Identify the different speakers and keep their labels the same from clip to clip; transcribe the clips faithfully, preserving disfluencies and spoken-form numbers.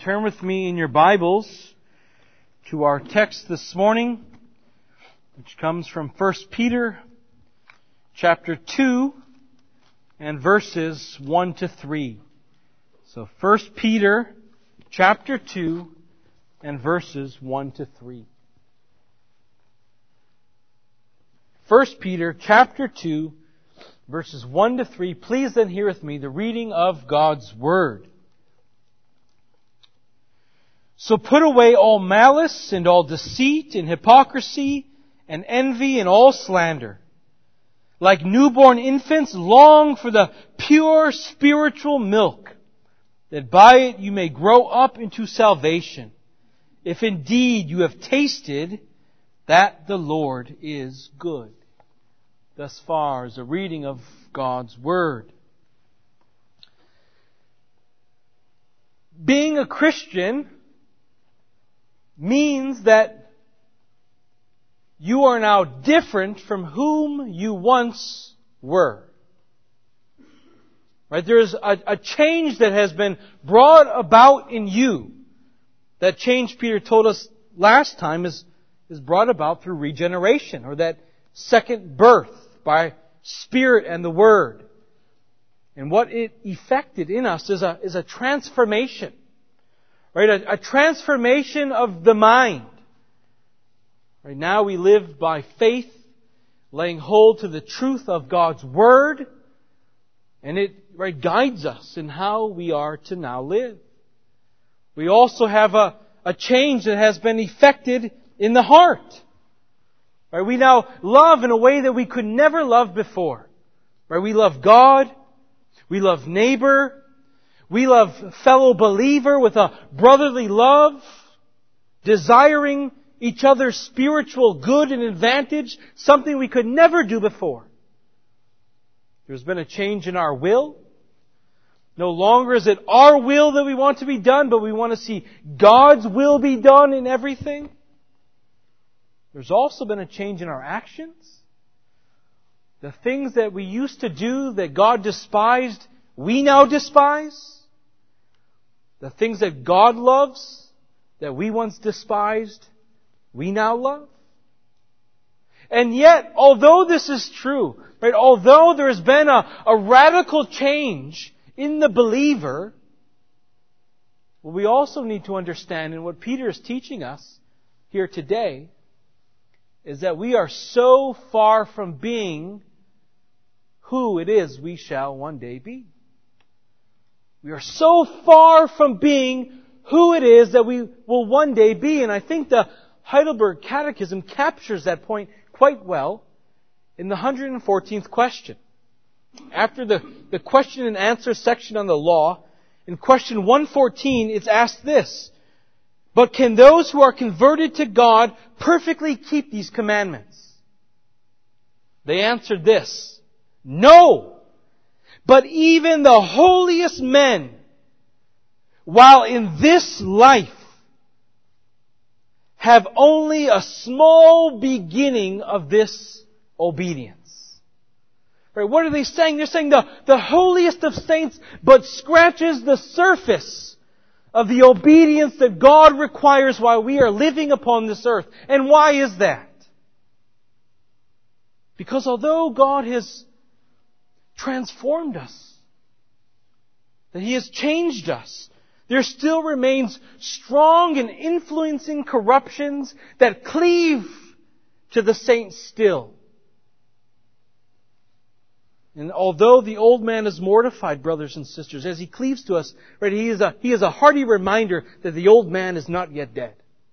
Speaker 1: turn with me in your Bibles to our text this morning, which comes from First Peter chapter two and verses one to three. So First Peter chapter two and verses one to three. First Peter chapter two, verses one to three. Please then hear with me the reading of God's Word. So put away all malice and all deceit and hypocrisy and envy and all slander. Like newborn infants, long for the pure spiritual milk, that by it you may grow up into salvation, if indeed you have tasted that the Lord is good. Thus far is a reading of God's Word. Being a Christian means that you are now different from whom you once were. Right? There is a, a change that has been brought about in you. That change, Peter told us last time, is, is brought about through regeneration, or that second birth by Spirit and the Word. And what it effected in us is a, is a transformation. Right? A, a transformation of the mind. Right now we live by faith, laying hold to the truth of God's Word, and it right, guides us in how we are to now live. We also have a, a change that has been effected in the heart. Right? We now love in a way that we could never love before. Right? We love God, we love neighbor, we love fellow believer with a brotherly love, desiring each other's spiritual good and advantage, something we could never do before. There's been a change in our will. No longer is it our will that we want to be done, but we want to see God's will be done in everything. There's also been a change in our actions. The things that we used to do that God despised, we now despise. The things that God loves, that we once despised, we now love. And yet, although this is true, right, although there has been a, a radical change in the believer, what we also need to understand, and what Peter is teaching us here today, is that we are so far from being who it is we shall one day be. We are so far from being who it is that we will one day be. And I think the Heidelberg Catechism captures that point quite well in the one hundred fourteenth question. After the, the question and answer section on the law, in question one fourteen, it's asked this: but can those who are converted to God perfectly keep these commandments? They answered this: no! But even the holiest men, while in this life, have only a small beginning of this obedience. Right? What are they saying? They're saying the, the holiest of saints but scratches the surface of the obedience that God requires while we are living upon this earth. And why is that? Because although God has transformed us, that He has changed us, there still remains strong and influencing corruptions that cleave to the saints still. And although the old man is mortified, brothers and sisters, as he cleaves to us, right, he is a, he is a hearty reminder that the old man is not yet dead.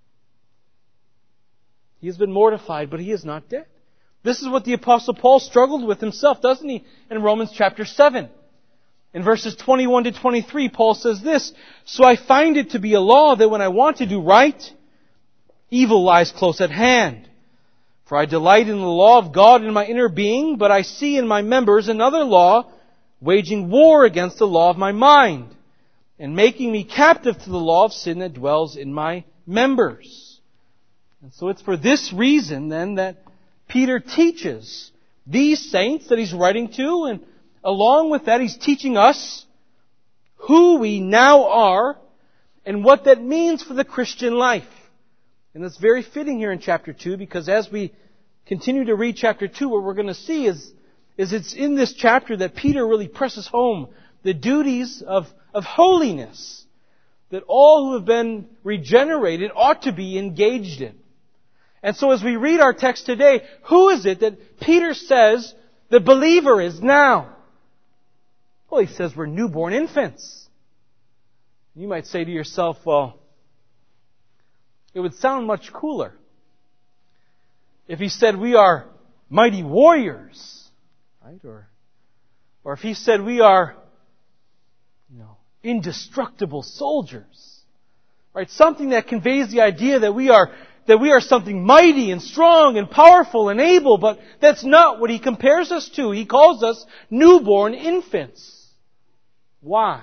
Speaker 1: He has been mortified, but he is not dead. This is what the Apostle Paul struggled with himself, doesn't he? In Romans chapter seven. In verses twenty-one to twenty-three, Paul says this: so I find it to be a law that when I want to do right, evil lies close at hand. For I delight in the law of God in my inner being, but I see in my members another law, waging war against the law of my mind, and making me captive to the law of sin that dwells in my members. And so it's for this reason then that Peter teaches these saints that he's writing to, and along with that he's teaching us who we now are and what that means for the Christian life. And it's very fitting here in chapter two, because as we continue to read chapter two, what we're going to see is, is it's in this chapter that Peter really presses home the duties of, of holiness that all who have been regenerated ought to be engaged in. And so as we read our text today, who is it that Peter says the believer is now? Well, he says we're newborn infants. You might say to yourself, well, it would sound much cooler if he said we are mighty warriors, right? Or, or if he said we are, you know, indestructible soldiers, right? Something that conveys the idea that we are that we are something mighty and strong and powerful and able, but that's not what he compares us to. He calls us newborn infants. Why?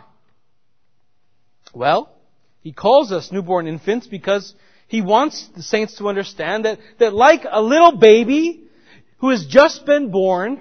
Speaker 1: Well, he calls us newborn infants because he wants the saints to understand that, that like a little baby who has just been born,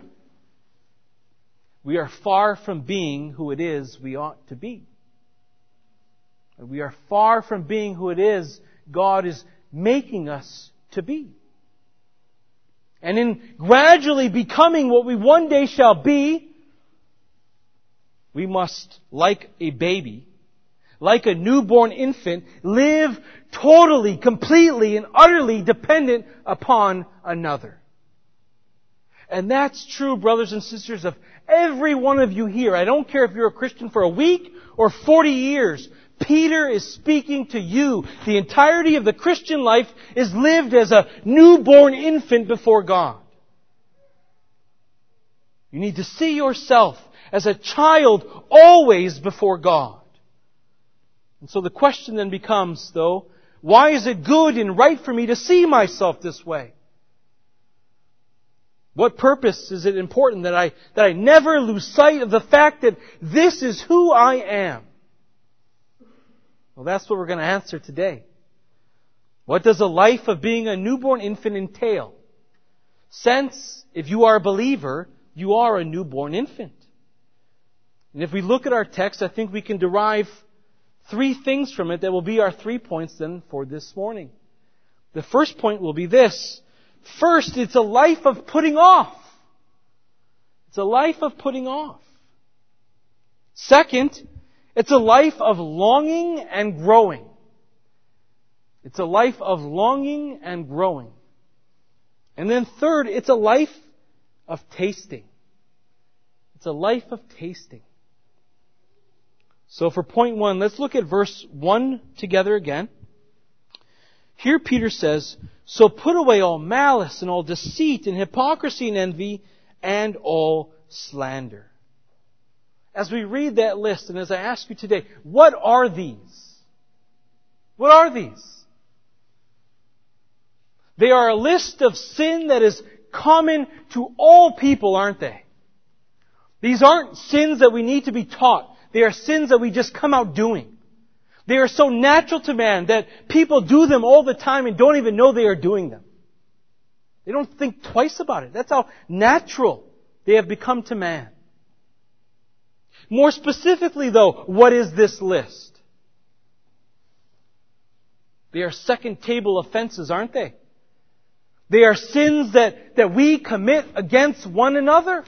Speaker 1: we are far from being who it is we ought to be. We are far from being who it is God is making us to be. And in gradually becoming what we one day shall be, we must, like a baby, like a newborn infant, live totally, completely, and utterly dependent upon another. And that's true, brothers and sisters, of every one of you here. I don't care if you're a Christian for a week or forty years. Peter is speaking to you. The entirety of the Christian life is lived as a newborn infant before God. You need to see yourself as a child always before God. And so the question then becomes, though, why is it good and right for me to see myself this way? What purpose is it important that I, that I never lose sight of the fact that this is who I am? Well, that's what we're going to answer today. What does a life of being a newborn infant entail? Since, if you are a believer, you are a newborn infant. And if we look at our text, I think we can derive three things from it that will be our three points then for this morning. The first point will be this. First, it's a life of putting off. It's a life of putting off. Second, it's a life of longing and growing. It's a life of longing and growing. And then third, it's a life of tasting. It's a life of tasting. So for point one, let's look at verse one together again. Here Peter says, so put away all malice and all deceit and hypocrisy and envy and all slander. As we read that list, and as I ask you today, what are these? What are these? They are a list of sin that is common to all people, aren't they? These aren't sins that we need to be taught. They are sins that we just come out doing. They are so natural to man that people do them all the time and don't even know they are doing them. They don't think twice about it. That's how natural they have become to man. More specifically, though, what is this list? They are second table offenses, aren't they? They are sins that, that we commit against one another.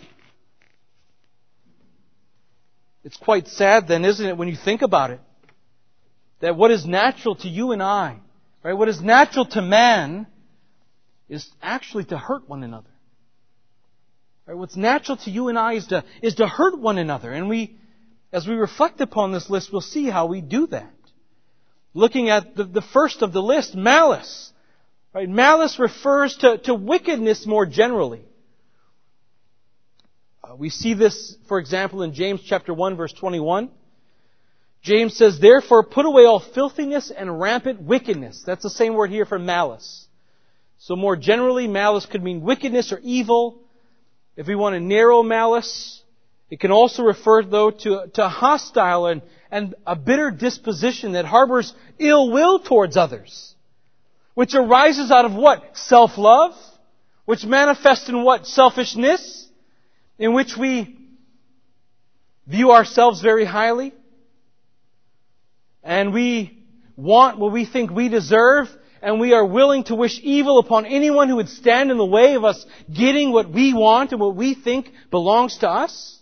Speaker 1: It's quite sad then, isn't it, when you think about it? That what is natural to you and I, right, what is natural to man is actually to hurt one another. Right, what's natural to you and I is to, is to hurt one another. And we, as we reflect upon this list, we'll see how we do that. Looking at the, the first of the list, malice. Right, malice refers to, to wickedness more generally. Uh, we see this, for example, in James chapter one, verse twenty-one. James says, therefore put away all filthiness and rampant wickedness. That's the same word here for malice. So more generally, malice could mean wickedness or evil. If we want to narrow malice, it can also refer, though, to, to hostile and, and a bitter disposition that harbors ill will towards others. Which arises out of what? Self-love. Which manifests in what? Selfishness. In which we view ourselves very highly. And we want what we think we deserve, and we are willing to wish evil upon anyone who would stand in the way of us getting what we want and what we think belongs to us,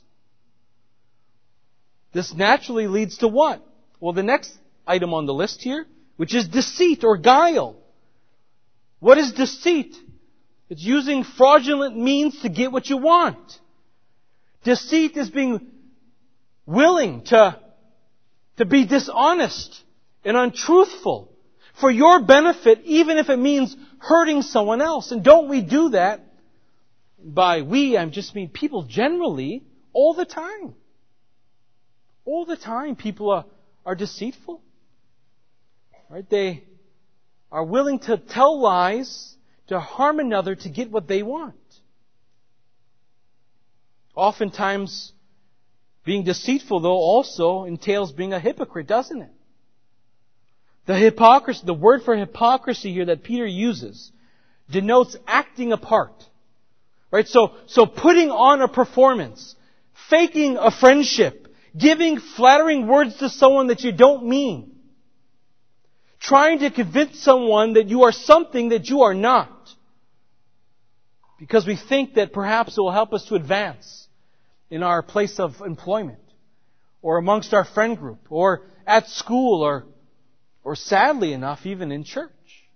Speaker 1: this naturally leads to what? Well, the next item on the list here, which is deceit or guile. What is deceit? It's using fraudulent means to get what you want. Deceit is being willing to, to be dishonest and untruthful for your benefit, even if it means hurting someone else. And don't we do that? By we, I just mean people generally, all the time. All the time people are, are deceitful. Right? They are willing to tell lies to harm another to get what they want. Oftentimes, being deceitful, though, also entails being a hypocrite, doesn't it? The hypocrisy, the word for hypocrisy here that Peter uses denotes acting a part. Right? So, so putting on a performance, faking a friendship, giving flattering words to someone that you don't mean, trying to convince someone that you are something that you are not, because we think that perhaps it will help us to advance in our place of employment, or amongst our friend group, or at school, or, or sadly enough, even in church.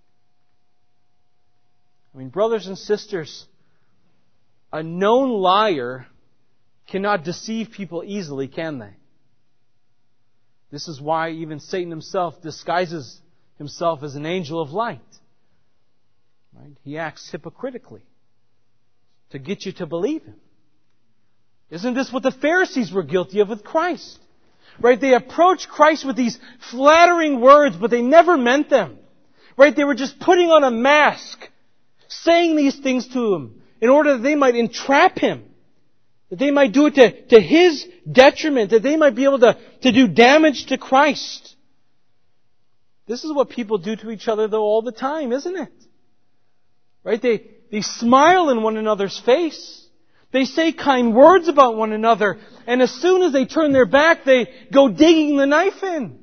Speaker 1: I mean, brothers and sisters, a known liar cannot deceive people easily, can they? This is why even Satan himself disguises himself as an angel of light. Right? He acts hypocritically to get you to believe him. Isn't this what the Pharisees were guilty of with Christ? Right? They approached Christ with these flattering words, but they never meant them. Right? They were just putting on a mask, saying these things to him in order that they might entrap him. That they might do it to, to his detriment. That they might be able to, to do damage to Christ. This is what people do to each other, though, all the time, isn't it? Right? They, they smile in one another's face. They say kind words about one another. And as soon as they turn their back, they go digging the knife in.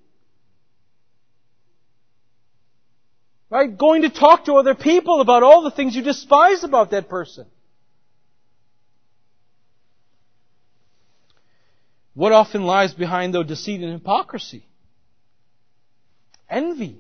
Speaker 1: Right? Going to talk to other people about all the things you despise about that person. What often lies behind, though, deceit and hypocrisy? Envy.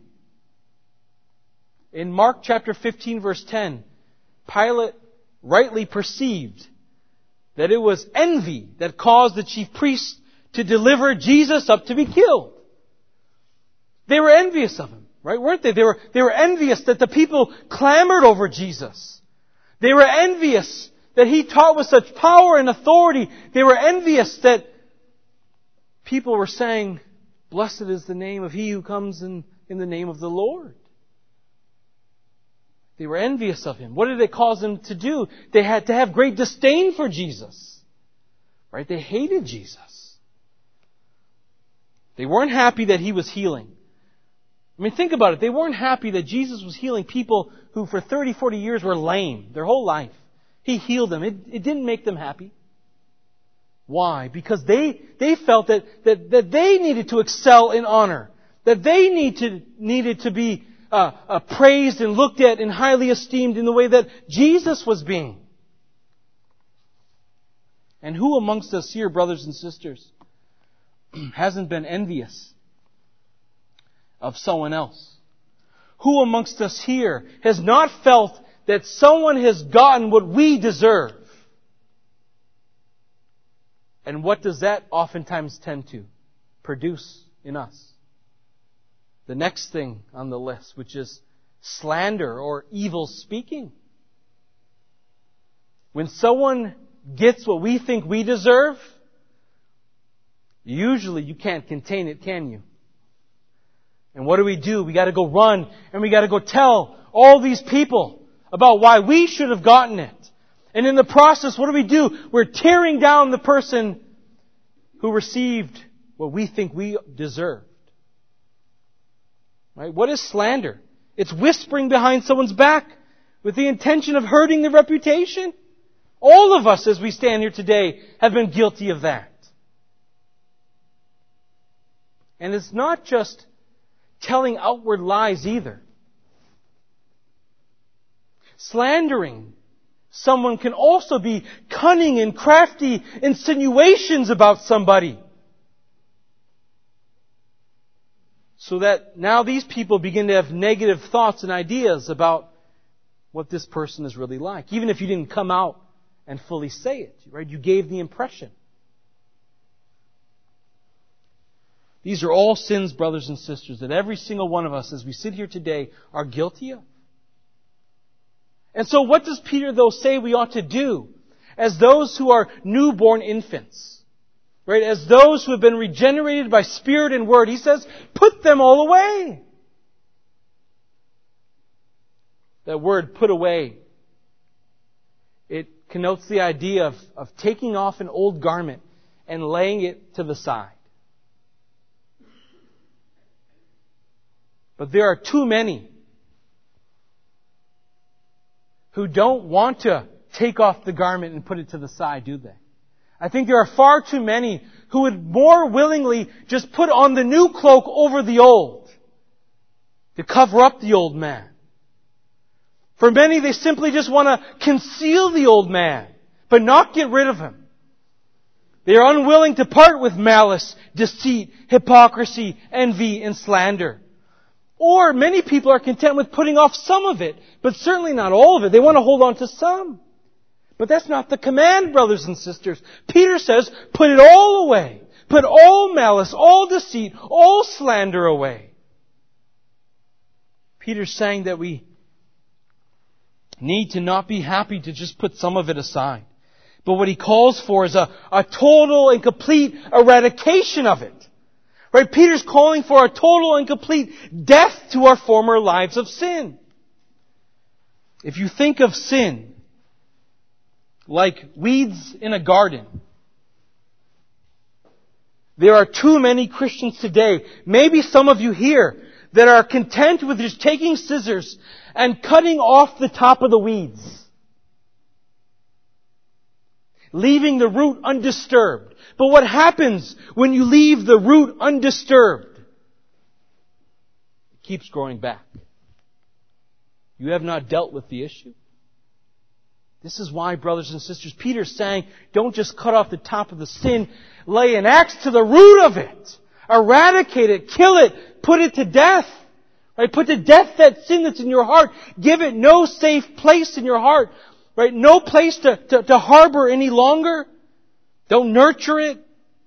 Speaker 1: In Mark chapter fifteen, verse ten, Pilate rightly perceived that it was envy that caused the chief priests to deliver Jesus up to be killed. They were envious of him, right? Weren't they? They were, they were envious that the people clamored over Jesus. They were envious that He taught with such power and authority. They were envious that people were saying, "Blessed is the name of He who comes in, in the name of the Lord." They were envious of Him. What did it cause them to do? They had to have great disdain for Jesus. Right? They hated Jesus. They weren't happy that He was healing. I mean, think about it. They weren't happy that Jesus was healing people who for thirty, forty years were lame their whole life. He healed them. It, it didn't make them happy. Why? Because they, they felt that, that, that they needed to excel in honor. That they need to, needed to be uh, uh, praised and looked at and highly esteemed in the way that Jesus was being. And who amongst us here, brothers and sisters, hasn't been envious of someone else? Who amongst us here has not felt that someone has gotten what we deserve? And what does that oftentimes tend to produce in us? The next thing on the list, which is slander or evil speaking. When someone gets what we think we deserve, usually you can't contain it, can you? And what do we do? We got to go run and we got to go tell all these people about why we should have gotten it. And in the process, what do we do? We're tearing down the person who received what we think we deserved. Right? What is slander? It's whispering behind someone's back with the intention of hurting their reputation. All of us, as we stand here today, have been guilty of that. And it's not just telling outward lies either. Slandering someone can also be cunning and crafty insinuations about somebody. So that now these people begin to have negative thoughts and ideas about what this person is really like. Even if you didn't come out and fully say it, right? You gave the impression. These are all sins, brothers and sisters, that every single one of us, as we sit here today, are guilty of. And so what does Peter, though, say we ought to do as those who are newborn infants? Right? As those who have been regenerated by Spirit and Word. He says, put them all away. That word, put away, it connotes the idea of, of taking off an old garment and laying it to the side. But there are too many who don't want to take off the garment and put it to the side, do they? I think there are far too many who would more willingly just put on the new cloak over the old to cover up the old man. For many, they simply just want to conceal the old man, but not get rid of him. They are unwilling to part with malice, deceit, hypocrisy, envy, and slander. Or many people are content with putting off some of it, but certainly not all of it. They want to hold on to some. But that's not the command, brothers and sisters. Peter says, put it all away. Put all malice, all deceit, all slander away. Peter's saying that we need to not be happy to just put some of it aside. But what he calls for is a, a total and complete eradication of it. Right? Peter's calling for a total and complete death to our former lives of sin. If you think of sin like weeds in a garden, there are too many Christians today, maybe some of you here, that are content with just taking scissors and cutting off the top of the weeds, leaving the root undisturbed. But what happens when you leave the root undisturbed? It keeps growing back. You have not dealt with the issue. This is why, brothers and sisters, Peter's saying, don't just cut off the top of the sin, lay an axe to the root of it. Eradicate it, kill it, put it to death. Right? Put to death that sin that's in your heart. Give it no safe place in your heart. Right? No place to, to, to harbor any longer. Don't nurture it.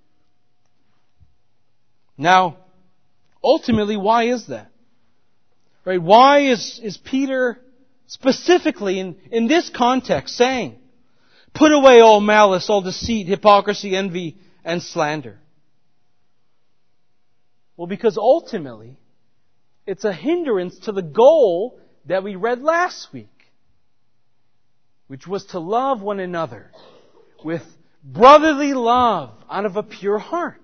Speaker 1: Now, ultimately, why is that? Right? Why is, is Peter specifically in, in this context saying, put away all malice, all deceit, hypocrisy, envy, and slander? Well, because ultimately, it's a hindrance to the goal that we read last week, which was to love one another with brotherly love out of a pure heart.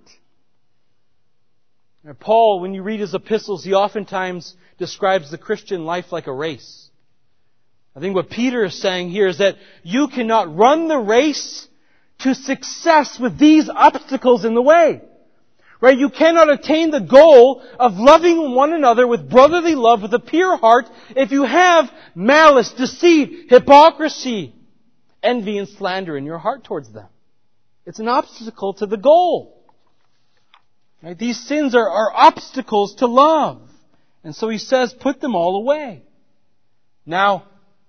Speaker 1: Now, Paul, when you read his epistles, he oftentimes describes the Christian life like a race. I think what Peter is saying here is that you cannot run the race to success with these obstacles in the way. Right? You cannot attain the goal of loving one another with brotherly love with a pure heart if you have malice, deceit, hypocrisy, envy, and slander in your heart towards them. It's an obstacle to the goal. Right? These sins are, are obstacles to love. And so he says, put them all away. Now,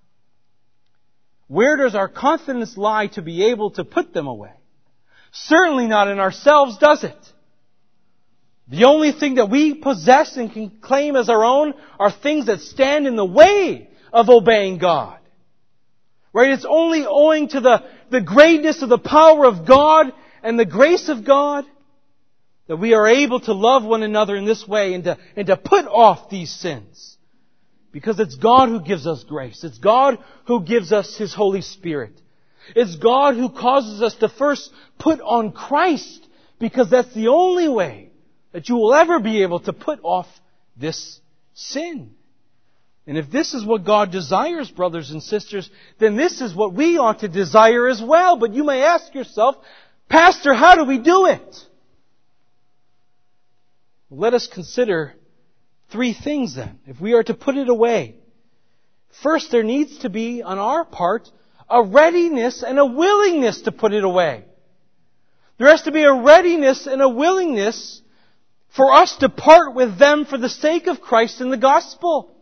Speaker 1: where does our confidence lie to be able to put them away? Certainly not in ourselves, does it? The only thing that we possess and can claim as our own are things that stand in the way of obeying God. Right? It's only owing to the, the greatness of the power of God and the grace of God that we are able to love one another in this way and to, and to put off these sins. Because it's God who gives us grace. It's God who gives us His Holy Spirit. It's God who causes us to first put on Christ, because that's the only way that you will ever be able to put off this sin. And if this is what God desires, brothers and sisters, then this is what we ought to desire as well. But you may ask yourself, Pastor, how do we do it? Well, let us consider three things then, if we are to put it away. First, there needs to be, on our part, a readiness and a willingness to put it away. There has to be a readiness and a willingness for us to part with them for the sake of Christ and the gospel.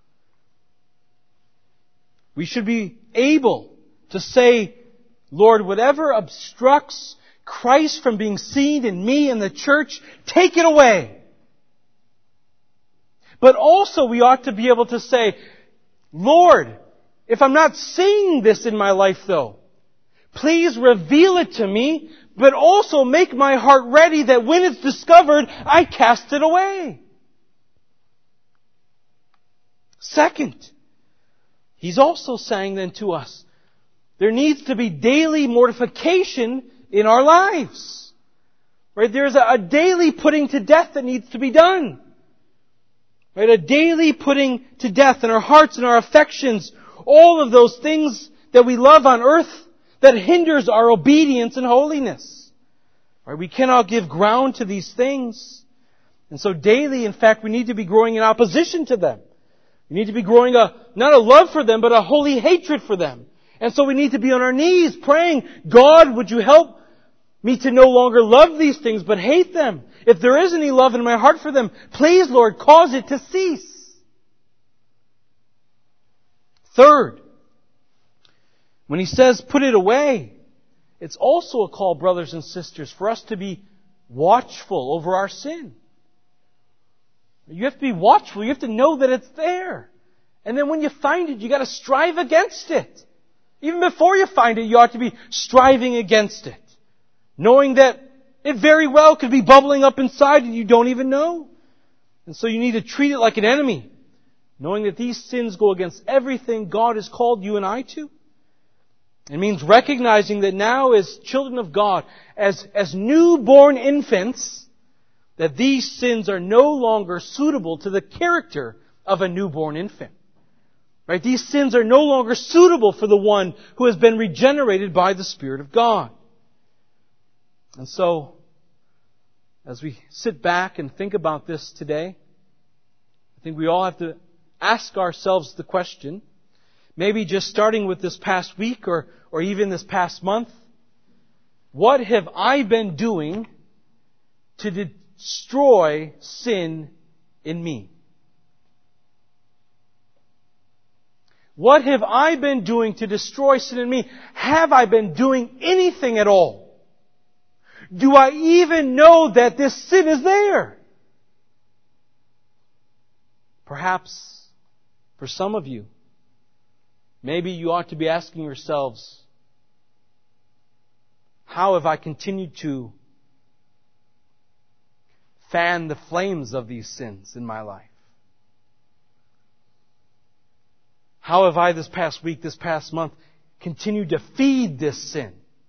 Speaker 1: We should be able to say, Lord, whatever obstructs Christ from being seen in me and the church, take it away. But also we ought to be able to say, Lord, if I'm not seeing this in my life though, please reveal it to me, but also make my heart ready that when it's discovered, I cast it away. Second, He's also saying then to us, there needs to be daily mortification in our lives. Right? There's a, a daily putting to death that needs to be done. Right? A daily putting to death in our hearts and our affections, all of those things that we love on earth that hinders our obedience and holiness. Right? We cannot give ground to these things. And so daily, in fact, we need to be growing in opposition to them. We need to be growing a, not a love for them, but a holy hatred for them. And so we need to be on our knees praying, God, would you help me to no longer love these things, but hate them? If there is any love in my heart for them, please, Lord, cause it to cease. Third, when He says put it away, it's also a call, brothers and sisters, for us to be watchful over our sin. You have to be watchful. You have to know that it's there. And then when you find it, you got to strive against it. Even before you find it, you ought to be striving against it. Knowing that it very well could be bubbling up inside and you don't even know. And so you need to treat it like an enemy. Knowing that these sins go against everything God has called you and I to. It means recognizing that now as children of God, as, as newborn infants, that these sins are no longer suitable to the character of a newborn infant. Right? These sins are no longer suitable for the one who has been regenerated by the Spirit of God. And so, as we sit back and think about this today, I think we all have to ask ourselves the question, maybe just starting with this past week or, or even this past month, what have I been doing to destroy sin in me? What have I been doing to destroy sin in me? Have I been doing anything at all? Do I even know that this sin is there? Perhaps, for some of you, maybe you ought to be asking yourselves, how have I continued to fan the flames of these sins in my life? How have I this past week, this past month, continued to feed this sin?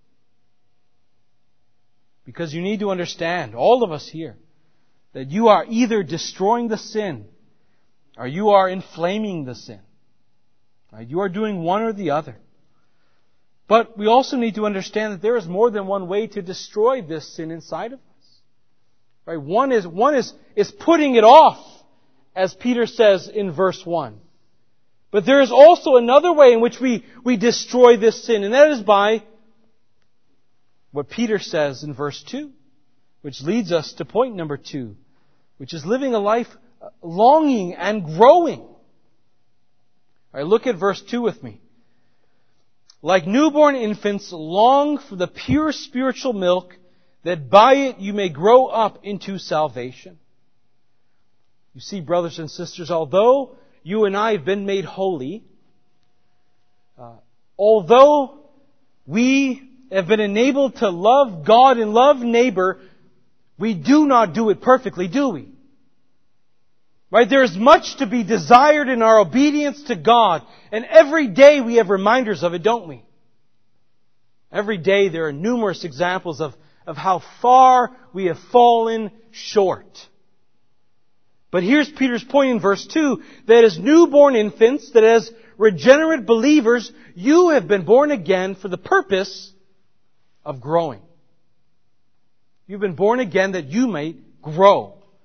Speaker 1: Because you need to understand, all of us here, that you are either destroying the sin or you are inflaming the sin. Right? You are doing one or the other. But we also need to understand that there is more than one way to destroy this sin inside of us. Right? One is, one is, is putting it off, as Peter says in verse one. But there is also another way in which we, we destroy this sin, and that is by what Peter says in verse two, which leads us to point number two, which is living a life longing and growing. All right, look at verse two with me. Like newborn infants, long for the pure spiritual milk, that by it you may grow up into salvation. You see, brothers and sisters, although you and I have been made holy, uh, although we have been enabled to love God and love neighbor, we do not do it perfectly, do we? Right? There is much to be desired in our obedience to God, and every day we have reminders of it, don't we? Every day there are numerous examples of, of how far we have fallen short. But here's Peter's point in verse two, that as newborn infants, that as regenerate believers, you have been born again for the purpose of growing. You've been born again that you may grow.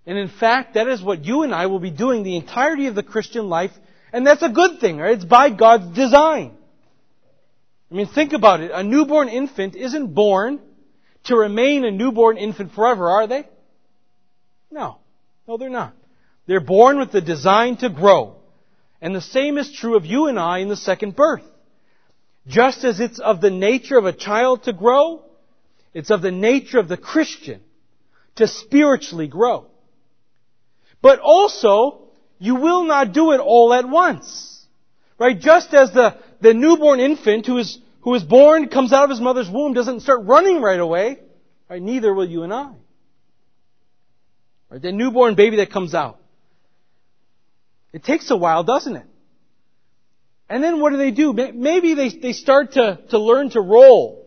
Speaker 1: And in fact, that is what you and I will be doing the entirety of the Christian life. And that's a good thing, right? It's by God's design. I mean, think about it. A newborn infant isn't born to remain a newborn infant forever, are they? No. No, they're not. They're born with the design to grow. And the same is true of you and I in the second birth. Just as it's of the nature of a child to grow, it's of the nature of the Christian to spiritually grow. But also, you will not do it all at once. Right? Just as the, the newborn infant who is, who is born, comes out of his mother's womb, doesn't start running right away, right? Neither will you and I. Right? The newborn baby that comes out. It takes a while, doesn't it? And then what do they do? Maybe they, they start to, to learn to roll.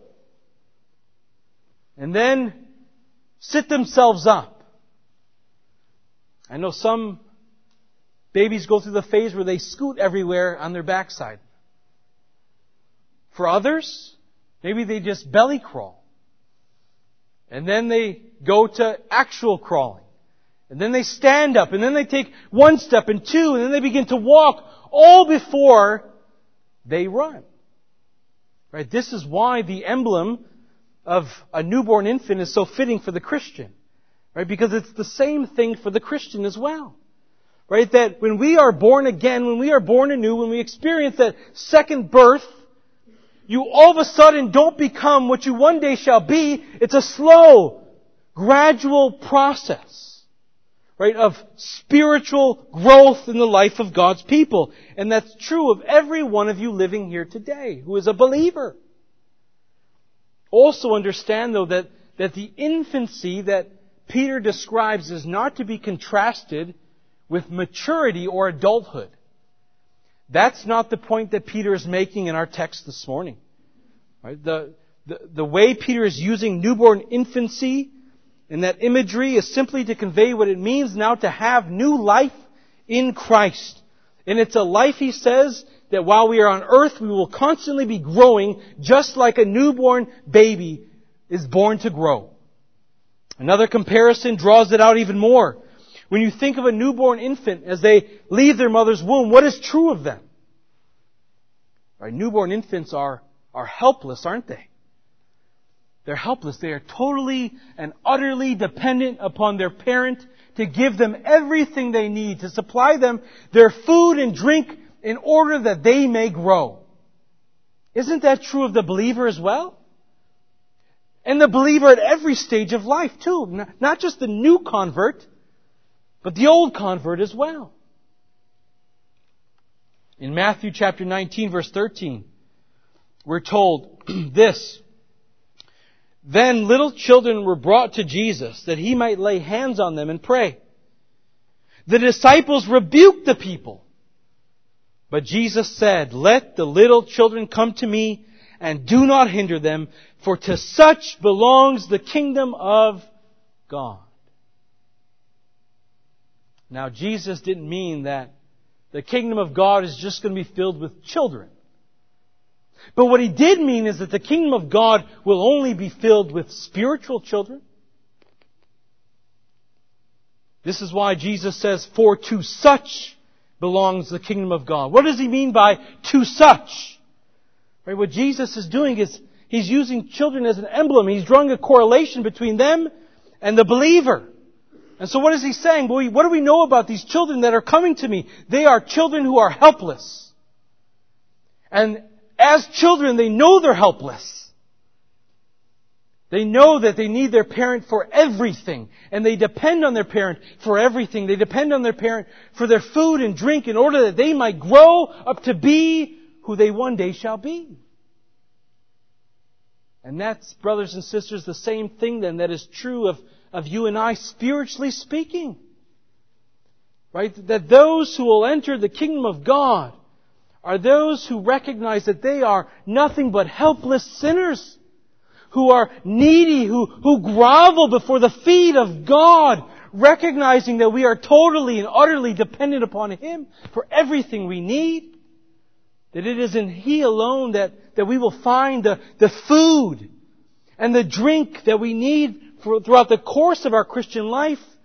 Speaker 1: And then sit themselves up. I know some babies go through the phase where they scoot everywhere on their backside. For others, maybe they just belly crawl. And then they go to actual crawling. And then they stand up. And then they take one step and two. And then they begin to walk, all before they run. Right? This is why the emblem of a newborn infant is so fitting for the Christian. Right? Because it's the same thing for the Christian as well. Right? That when we are born again, when we are born anew, when we experience that second birth, you all of a sudden don't become what you one day shall be. It's a slow, gradual process. Right, of spiritual growth in the life of God's people. And that's true of every one of you living here today who is a believer. Also understand, though, that, that the infancy that Peter describes is not to be contrasted with maturity or adulthood. That's not the point that Peter is making in our text this morning. Right? The, the, the way Peter is using newborn infancy and that imagery is simply to convey what it means now to have new life in Christ. And it's a life, he says, that while we are on earth, we will constantly be growing just like a newborn baby is born to grow. Another comparison draws it out even more. When you think of a newborn infant as they leave their mother's womb, what is true of them? Right, newborn infants are, are helpless, aren't they? They're helpless. They are totally and utterly dependent upon their parent to give them everything they need, to supply them their food and drink in order that they may grow. Isn't that true of the believer as well? And the believer at every stage of life too. Not just the new convert, but the old convert as well. In Matthew chapter nineteen, verse thirteen, we're told this. Then little children were brought to Jesus that He might lay hands on them and pray. The disciples rebuked the people. But Jesus said, "Let the little children come to me and do not hinder them, for to such belongs the kingdom of God." Now Jesus didn't mean that the kingdom of God is just going to be filled with children. But what He did mean is that the kingdom of God will only be filled with spiritual children. This is why Jesus says, "For to such belongs the kingdom of God." What does He mean by to such? Right, what Jesus is doing is He's using children as an emblem. He's drawing a correlation between them and the believer. And so what is He saying? Well, what do we know about these children that are coming to me? They are children who are helpless. And as children, they know they're helpless. They know that they need their parent for everything. And they depend on their parent for everything. They depend on their parent for their food and drink in order that they might grow up to be who they one day shall be. And that's, brothers and sisters, the same thing then that is true of, of you and I, spiritually speaking. Right? That those who will enter the kingdom of God are those who recognize that they are nothing but helpless sinners, who are needy, who, who grovel before the feet of God, recognizing that we are totally and utterly dependent upon Him for everything we need. That it is in He alone that, that we will find the, the food and the drink that we need for, throughout the course of our Christian life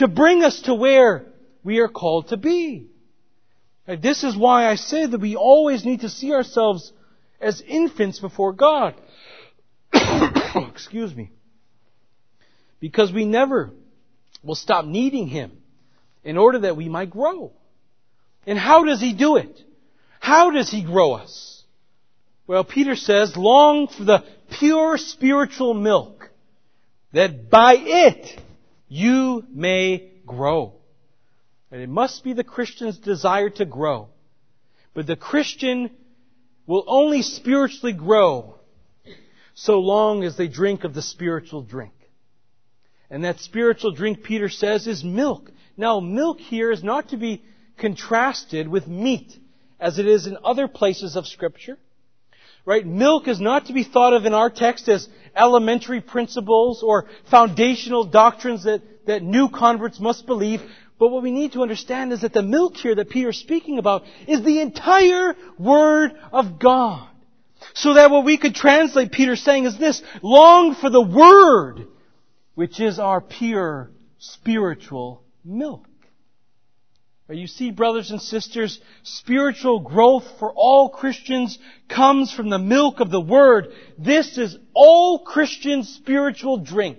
Speaker 1: to bring us to where we are called to be. This is why I say that we always need to see ourselves as infants before God. Excuse me. Because we never will stop needing Him in order that we might grow. And how does He do it? How does He grow us? Well, Peter says, long for the pure spiritual milk, that by it you may grow. And it must be the Christian's desire to grow. But the Christian will only spiritually grow so long as they drink of the spiritual drink. And that spiritual drink, Peter says, is milk. Now, milk here is not to be contrasted with meat, as it is in other places of Scripture. Right? Milk is not to be thought of in our text as elementary principles or foundational doctrines that, that new converts must believe. But what we need to understand is that the milk here that Peter is speaking about is the entire Word of God. So that what we could translate Peter saying is this: long for the Word, which is our pure spiritual milk. You see, brothers and sisters, spiritual growth for all Christians comes from the milk of the Word. This is all Christian spiritual drink.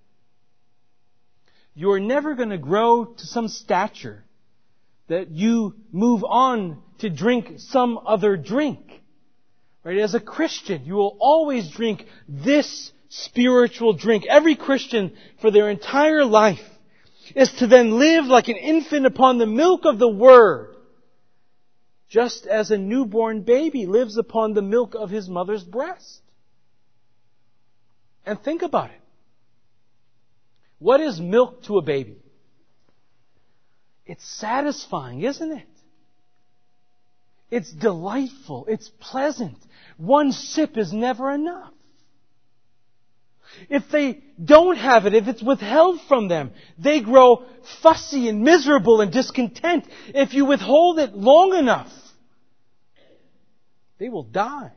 Speaker 1: You're never going to grow to some stature that you move on to drink some other drink. Right? As a Christian, you will always drink this spiritual drink. Every Christian, for their entire life, is to then live like an infant upon the milk of the Word, just as a newborn baby lives upon the milk of his mother's breast. And think about it. What is milk to a baby? It's satisfying, isn't it? It's delightful. It's pleasant. One sip is never enough. If they don't have it, if it's withheld from them, they grow fussy and miserable and discontent. If you withhold it long enough, they will die.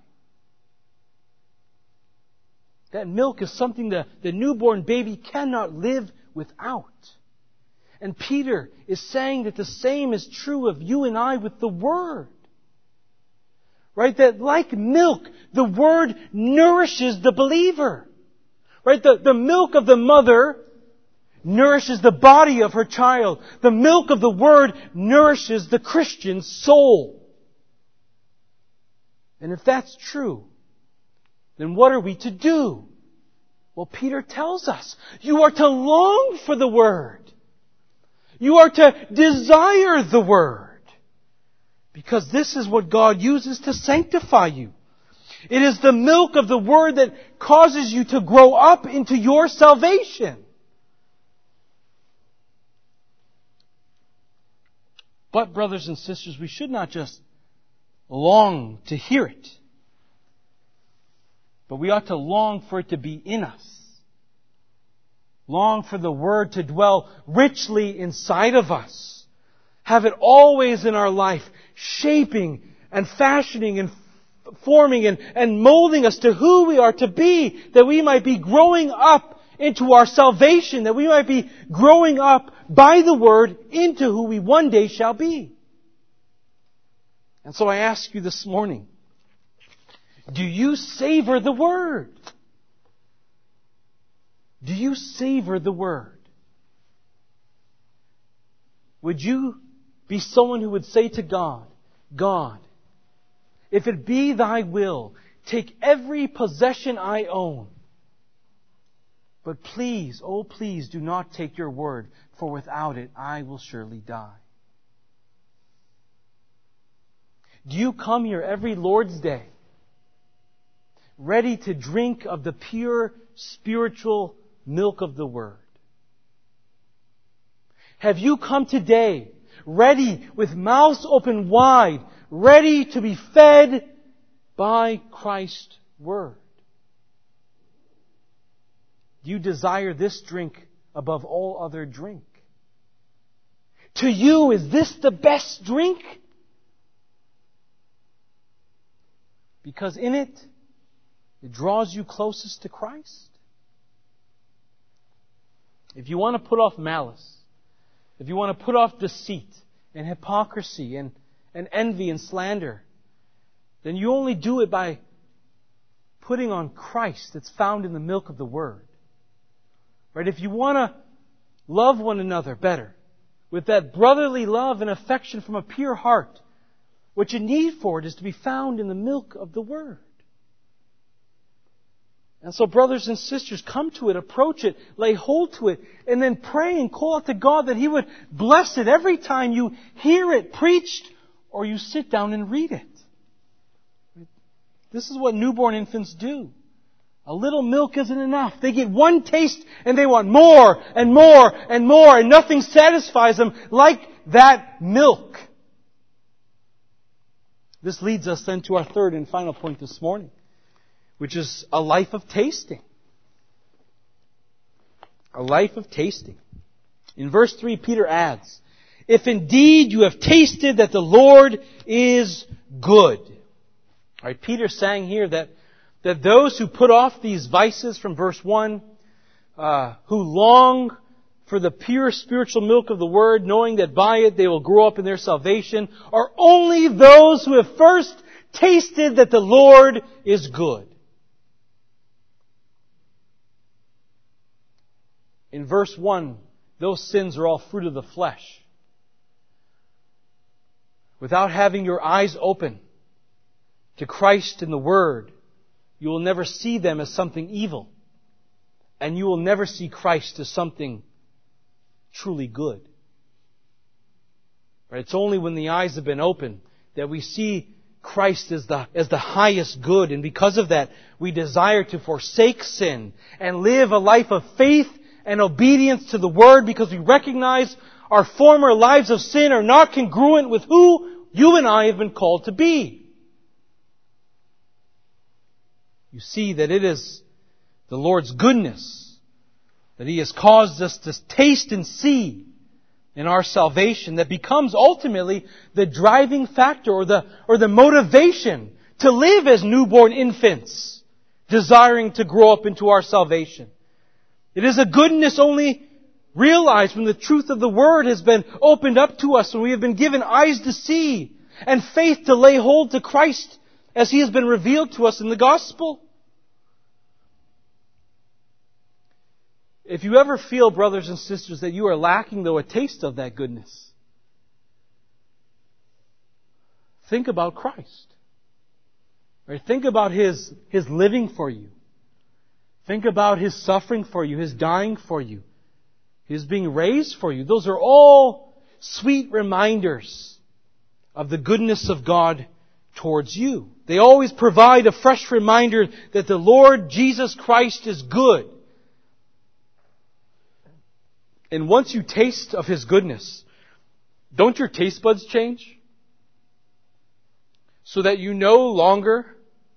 Speaker 1: That milk is something that the newborn baby cannot live without. And Peter is saying that the same is true of you and I with the Word. Right? That like milk, the Word nourishes the believer. Right? The, the milk of the mother nourishes the body of her child. The milk of the Word nourishes the Christian's soul. And if that's true, then what are we to do? Well, Peter tells us, you are to long for the Word. You are to desire the Word. Because this is what God uses to sanctify you. It is the milk of the Word that causes you to grow up into your salvation. But, brothers and sisters, we should not just long to hear it, but we ought to long for it to be in us. Long for the Word to dwell richly inside of us. Have it always in our life, shaping and fashioning and forming and, and molding us to who we are to be, that we might be growing up into our salvation, that we might be growing up by the Word into who we one day shall be. And so I ask you this morning, do you savor the Word? Do you savor the Word? Would you be someone who would say to God, God, if it be Thy will, take every possession I own. But please, oh please, do not take Your Word, for without it I will surely die. Do you come here every Lord's Day, ready to drink of the pure spiritual milk of the Word? Have you come today, ready with mouths open wide, ready to be fed by Christ's Word? Do you desire this drink above all other drink? To you, is this the best drink? Because in it, it draws you closest to Christ. If you want to put off malice, if you want to put off deceit and hypocrisy and, and envy and slander, then you only do it by putting on Christ that's found in the milk of the Word. Right? If you want to love one another better, with that brotherly love and affection from a pure heart, what you need for it is to be found in the milk of the Word. And so, brothers and sisters, come to it, approach it, lay hold to it, and then pray and call out to God that He would bless it every time you hear it preached or you sit down and read it. This is what newborn infants do. A little milk isn't enough. They get one taste and they want more and more and more, and nothing satisfies them like that milk. This leads us then to our third and final point this morning, which is a life of tasting. A life of tasting. In verse three, Peter adds, "If indeed you have tasted that the Lord is good." All right, Peter's saying here that, that those who put off these vices from verse one, uh, who long for the pure spiritual milk of the Word, knowing that by it they will grow up in their salvation, are only those who have first tasted that the Lord is good. In verse one, those sins are all fruit of the flesh. Without having your eyes open to Christ and the Word, you will never see them as something evil. And you will never see Christ as something truly good. Right? It's only when the eyes have been opened that we see Christ as the, as the highest good. And because of that, we desire to forsake sin and live a life of faith and obedience to the Word, because we recognize our former lives of sin are not congruent with who you and I have been called to be. You see that it is the Lord's goodness that He has caused us to taste and see in our salvation that becomes ultimately the driving factor or the, or the motivation to live as newborn infants, desiring to grow up into our salvation. It is a goodness only realized when the truth of the Word has been opened up to us, when we have been given eyes to see and faith to lay hold to Christ as He has been revealed to us in the Gospel. If you ever feel, brothers and sisters, that you are lacking, though, a taste of that goodness, think about Christ. Right? Think about His, His living for you. Think about His suffering for you, His dying for you, His being raised for you. Those are all sweet reminders of the goodness of God towards you. They always provide a fresh reminder that the Lord Jesus Christ is good. And once you taste of His goodness, don't your taste buds change? So that you no longer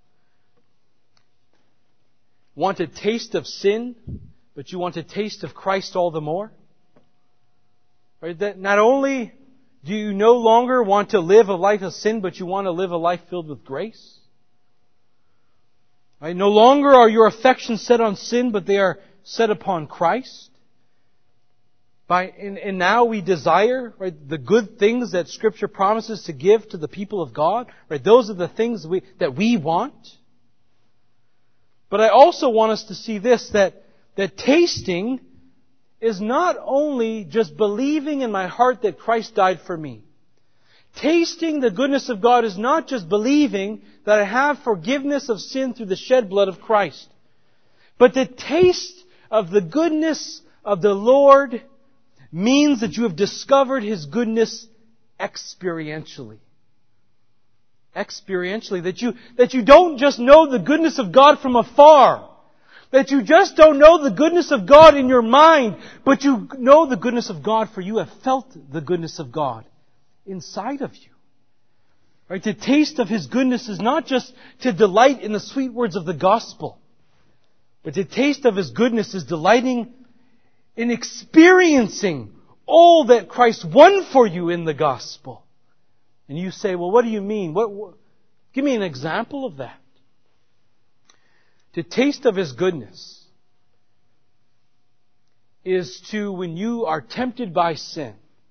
Speaker 1: want a taste of sin, but you want a taste of Christ all the more? Right? That not only do you no longer want to live a life of sin, but you want to live a life filled with grace? Right? No longer are your affections set on sin, but they are set upon Christ. By, and, and now we desire, right, the good things that Scripture promises to give to the people of God. Right? Those are the things we, that we want. But I also want us to see this, that, that tasting is not only just believing in my heart that Christ died for me. Tasting the goodness of God is not just believing that I have forgiveness of sin through the shed blood of Christ. But the taste of the goodness of the Lord means that you have discovered His goodness experientially. Experientially. That you, that you don't just know the goodness of God from afar. That you just don't know the goodness of God in your mind, but you know the goodness of God, for you have felt the goodness of God inside of you. Right? To taste of His goodness is not just to delight in the sweet words of the gospel, but to taste of His goodness is delighting in experiencing all that Christ won for you in the gospel. And you say, well, what do you mean? What, what? Give me an example of that. To taste of His goodness is to, when you are tempted by sin,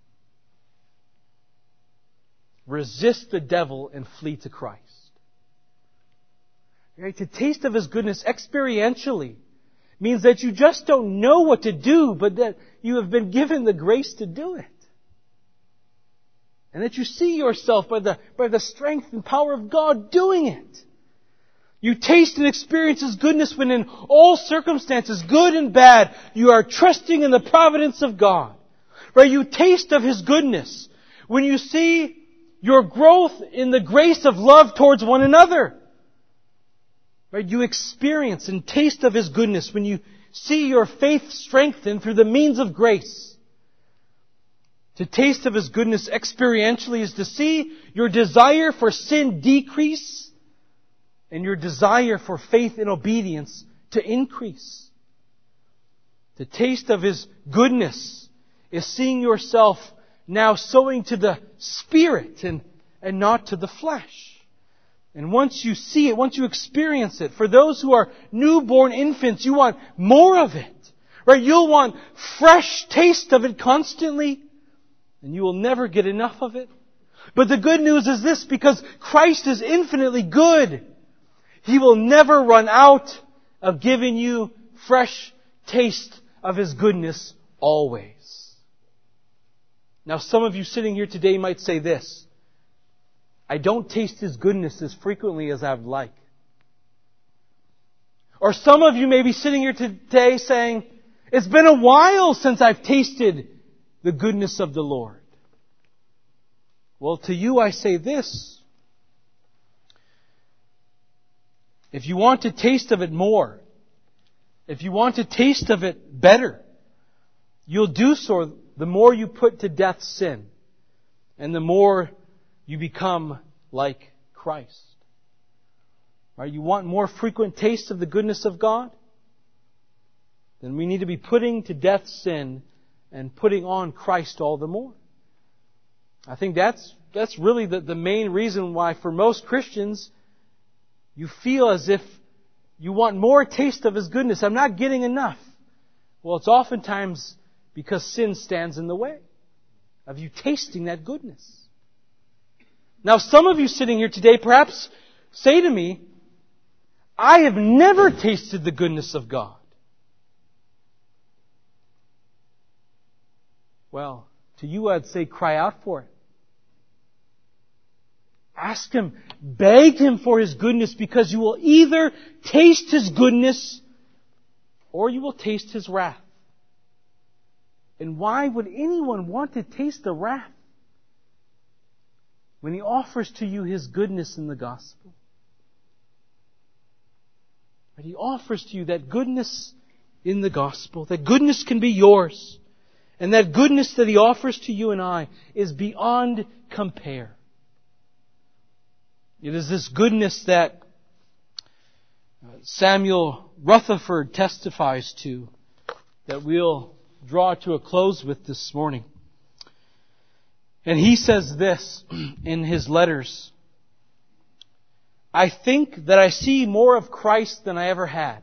Speaker 1: resist the devil and flee to Christ. Right? To taste of His goodness experientially means that you just don't know what to do, but that you have been given the grace to do it. And that you see yourself by the, by the strength and power of God doing it. You taste and experience His goodness when in all circumstances, good and bad, you are trusting in the providence of God. Right? You taste of His goodness when you see your growth in the grace of love towards one another. Right? You experience and taste of His goodness when you see your faith strengthened through the means of grace. To taste of His goodness experientially is to see your desire for sin decrease and your desire for faith and obedience to increase. To taste of His goodness is seeing yourself now sowing to the Spirit and, and not to the flesh. And once you see it, once you experience it, for those who are newborn infants, you want more of it. Right? You'll want fresh taste of it constantly. And you will never get enough of it. But the good news is this, because Christ is infinitely good, He will never run out of giving you fresh taste of His goodness always. Now some of you sitting here today might say this: I don't taste His goodness as frequently as I would like. Or some of you may be sitting here today saying, it's been a while since I've tasted the goodness of the Lord. Well, to you I say this: if you want to taste of it more, if you want to taste of it better, you'll do so the more you put to death sin and the more you become like Christ. Right? You want more frequent taste of the goodness of God? Then we need to be putting to death sin and putting on Christ all the more. I think that's that's really the, the main reason why for most Christians you feel as if you want more taste of His goodness. I'm not getting enough. Well, it's oftentimes because sin stands in the way of you tasting that goodness. Now, some of you sitting here today perhaps say to me, I have never tasted the goodness of God. Well, to you I'd say cry out for it. Ask Him, beg Him for His goodness, because you will either taste His goodness or you will taste His wrath. And why would anyone want to taste the wrath when He offers to you His goodness in the gospel? But He offers to you that goodness in the gospel. That goodness can be yours. And that goodness that He offers to you and I is beyond compare. It is this goodness that Samuel Rutherford testifies to that we'll draw to a close with this morning. And he says this in his letters: I think that I see more of Christ than I ever had.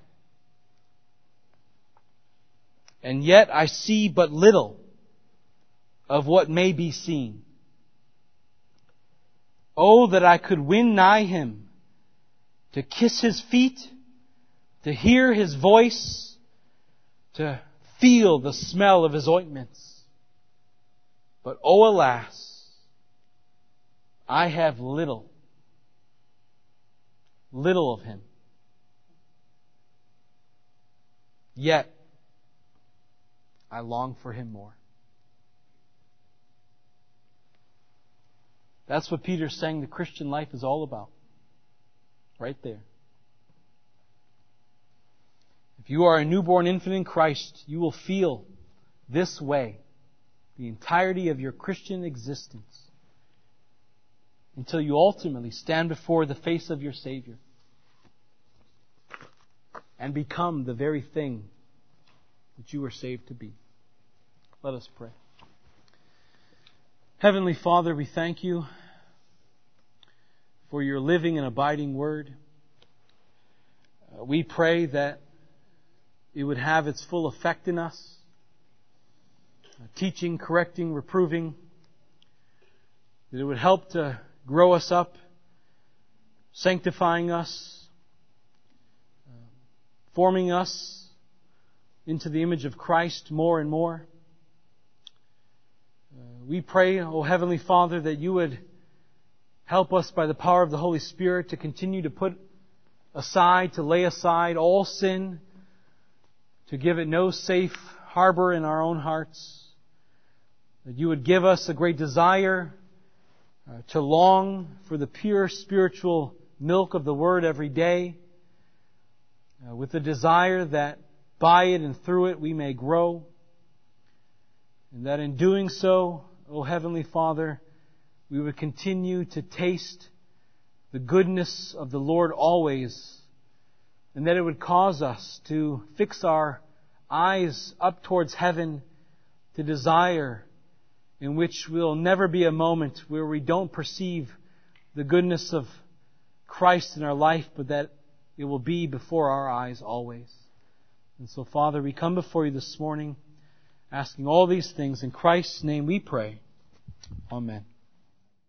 Speaker 1: And yet I see but little of what may be seen. Oh, that I could win nigh Him, to kiss His feet, to hear His voice, to feel the smell of His ointments. But oh, alas, I have little, little of Him. Yet, I long for Him more. That's what Peter's saying the Christian life is all about. Right there. If you are a newborn infant in Christ, you will feel this way the entirety of your Christian existence until you ultimately stand before the face of your Savior and become the very thing that you were saved to be. Let us pray. Heavenly Father, we thank You for Your living and abiding Word. Uh, we pray that it would have its full effect in us, uh, teaching, correcting, reproving, that it would help to grow us up, sanctifying us, uh, forming us into the image of Christ more and more. Uh, we pray, O Heavenly Father, that you would help us by the power of the Holy Spirit to continue to put aside, to lay aside all sin, to give it no safe harbor in our own hearts. That you would give us a great desire uh, to long for the pure spiritual milk of the Word every day, uh, with the desire that by it and through it we may grow. And that in doing so, O Heavenly Father, we would continue to taste the goodness of the Lord always, and that it would cause us to fix our eyes up towards heaven, to desire in which will never be a moment where we don't perceive the goodness of Christ in our life, but that it will be before our eyes always. And so, Father, we come before you this morning asking all these things. In Christ's name we pray. Amen.